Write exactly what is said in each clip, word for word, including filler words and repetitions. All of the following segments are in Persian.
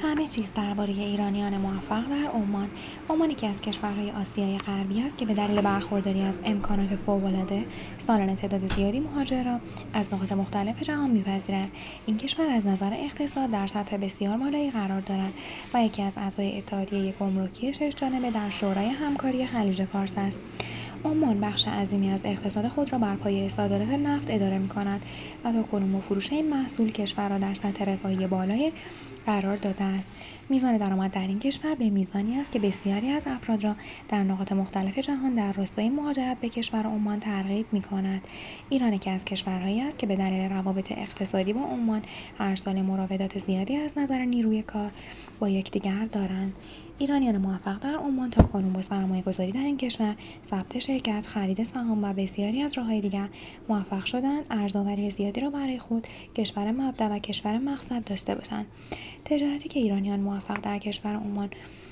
همه چیز درباره ایرانیان موفق در عمان. عمان یکی از کشورهای آسیای غربی است که به دلیل برخورداری از امکانات فوق‌العاده سالانه تعداد زیادی مهاجر را از نقاط مختلف جهان می‌پذیرد. این کشور از نظر اقتصاد در سطح بسیار بالایی قرار دارد و یکی از اعضای اتحادیه گمرکی شش‌جانبه در شورای همکاری خلیج فارس است. عمان بخش عظیمی از اقتصاد خود را بر پایه صادرات نفت اداره می‌کند و تاکنون با فروش این محصول کشور را در سطح رفاهی بالای قرار داده است. میزان درآمد در این کشور به میزانی است که بسیاری از افراد را در نقاط مختلف جهان در راستای مهاجرت به کشور عمان ترغیب می‌کند. ایران یکی از کشورهایی است که به دلیل روابط اقتصادی با عمان هر سال مراودات زیادی از نظر نیروی کار با یکدیگر دارند. ایرانیان موفق در عمان تاکنون با سرمایه‌گذاری در این کشور، ثبت شرکت، خرید سهام و بسیاری از راه‌های دیگر موفق شدند ارزآوری زیادی را برای خود، کشور مبدأ و کشور مقصد داشته باشند. تجارتی که ایرانیان موفق در کشور عمان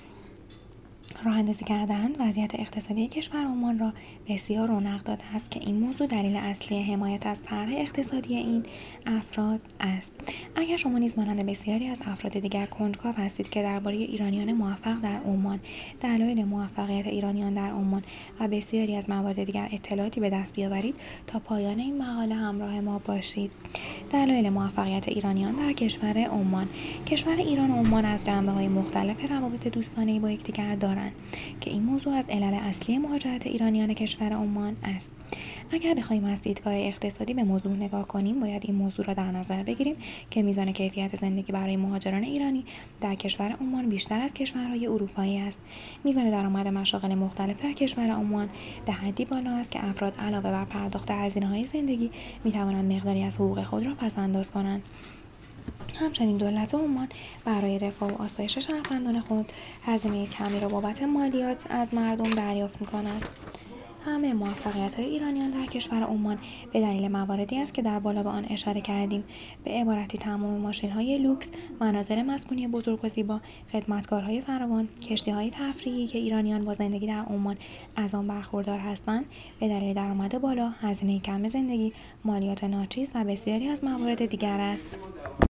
راه اندازی کردند، وضعیت اقتصادی کشور عمان را بسیار رونق داده است که این موضوع دلیل اصلی حمایت از طرح اقتصادی این افراد است. اگر شما نیز مانند بسیاری از افراد دیگر کنجکاو هستید که درباره ایرانیان موفق در عمان، دلایل موفقیت ایرانیان در عمان و بسیاری از موارد دیگر اطلاعاتی به دست بیاورید، تا پایان این مقاله همراه ما باشید. دلایل موفقیت ایرانیان در کشور عمان. کشور ایران و عمان از جنبه‌های مختلف روابط دوستانه‌ای با یکدیگر دارند که این موضوع از علل اصلی مهاجرت ایرانیان کشور عمان است. اگر بخواهیم از دیدگاه اقتصادی به موضوع نگاه کنیم، باید این موضوع را در نظر بگیریم که میزان کیفیت زندگی برای مهاجران ایرانی در کشور عمان بیشتر از کشورهای اروپایی است. میزان درآمد مشاغل مختلف در کشور عمان به حدی بالا است که افراد علاوه بر پرداخت هزینه‌های زندگی می‌توانند مقداری از حقوق خود را پس‌انداز کنند. همچنین دولت عمان برای رفاه و آسایش شهروندان خود هزینه کمی را بابت مالیات از مردم دریافت می‌کند. همه موفقیت‌های ایرانیان در کشور عمان به دلیل مواردی است که در بالا به آن اشاره کردیم. به عبارتی تمام ماشین‌های لوکس، مناظر مسکونی بزرگ و زیبا، خدمتکارهای فراوان، کشتی‌های تفریحی که ایرانیان با زندگی در عمان از آن برخوردار هستند، به دلیل درآمد بالا، هزینه کم زندگی، مالیات ناچیز و بسیاری از موارد دیگر است.